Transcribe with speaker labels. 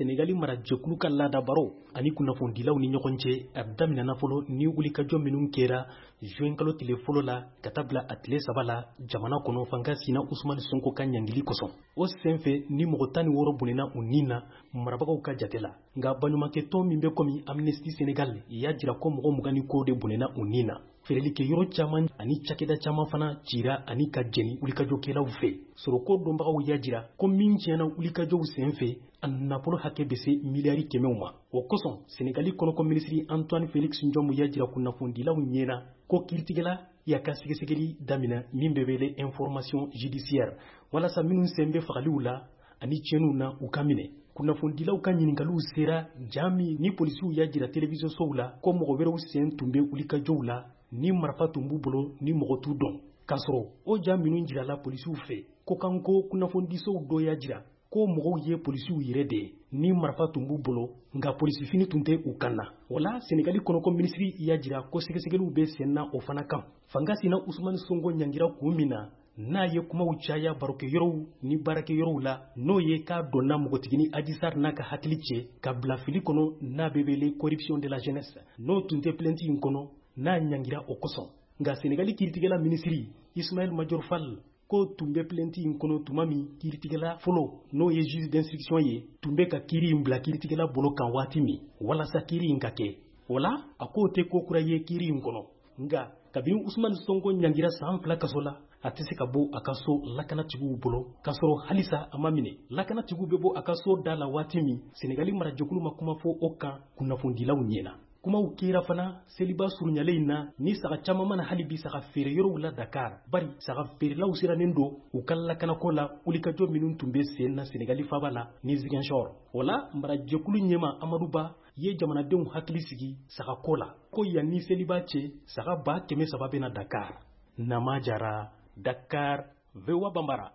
Speaker 1: Senegali marajɛkulu ka laada baro ani kunnafonidilaw ni ɲɔgɔn cɛ a daminɛna fɔlɔ ni wulikajɔ minnu kɛra juin kalo tile fɔlɔ la ka taa bila a tile 3 la jamana kɔnɔ fanga sina Usmani Sonko ka ɲangili kosɔn. O senfɛ ni mɔgɔ 16 bonnena u nin na marabagaw ka jate la. Nka baɲumankɛtɔn min bɛ komi Amnesty Senegal y'a jira ko mɔgɔ 20 de bonnena u nin na. Feereli yɔrɔ caman ani cakɛda caman fana cira ani ka jɛni wulikajɔkɛlaw fɛ. Soroko dɔnbagaw y'a jira ko min tiɲɛna wulikajɔw senfɛ a nafolo hakɛ bɛ se miliyari 100 ma. O kosɔn Senegali kɔnɔko minisiri Antoine Félix Ndiomou y'a jira kunnafonidilaw ɲɛna ko kiiritigɛla y'a ka sɛgɛsɛgɛli daminɛ min bɛ wele information judiciaire walasa minnu sen bɛ fagaliw la ani tiɲɛniw na u ka minɛ. Kunnafonidilaw ka ɲininkaliw sera jami ni polisiw y'a jira télévision sow la ko mɔgɔ wɛrɛw sen tun bɛ wulikajɔw la ni marifa tun b'u bolo ni mɔgɔ t'u dɔn. K'a sɔrɔ o ja minnu jirala polisiw fɛ ko kan ko kunnafonidisow dɔ y'a jira ko mɔgɔw ye polisiw yɛrɛ de ye ni marifa tun b'u bolo nka polisifini tun tɛ u kan na. Wala Senegali kɔnɔko minisiri y'a jira ko sɛgɛsɛgɛliw bɛ sen na o fana kan. Fanga sina Usmani Sonko ɲangira kun min na n'a ye kumaw caya barokɛyɔrɔw ni baarakɛyɔrɔw la n'o ye k'a donna npogotigini Adji Sarr n'a ka hakili cɛ ka bila fili kɔnɔ n'a bɛ wele corruption de la jeunesse n'o tun tɛ plainte in kɔnɔ n'a ɲangira o kosɔn. Nka Senegali kiiritigɛla minisiri Ismaël Madior Fall ko tun bɛ plainte in kɔnɔ tuma min kiiritigɛla fɔlɔ n'o ye juge d'instruction ye tun bɛ ka kiiri in bila kiiritigɛla bolo kan waati min walasa kiiri in ka kɛ. Wala a k'o tɛ ko kura ye kiiri in kɔnɔ. Nka kabini Usmani Sonko ɲangira san 2 kaso la a tɛ se ka bɔ a ka so lakanatigiw bolo k'a sɔrɔ halisa a ma minɛ. Lakanatigiw bɛ bɔ a ka so da la waati min Senegali marajɛkulu ma kuma fɔ o kan kunnafonidilaw ɲɛna. Kumaw kɛra fana seliba surunyalen na ni saga caman mana hali bi saga feere yɔrɔw la Dakar bari saga feerelaw sirannen don u ka lakanako la wulikajɔ minnu tun bɛ sen na Senegali faaba la ni Ziguinchor. Wala marajɛkulu ɲɛma Amadou Ba ye jamanadenw hakili sigi sagako la ko yan ni seliba cɛ saga 300 bɛna Dakar. Nama Jara, Dakar, VOA Bambara.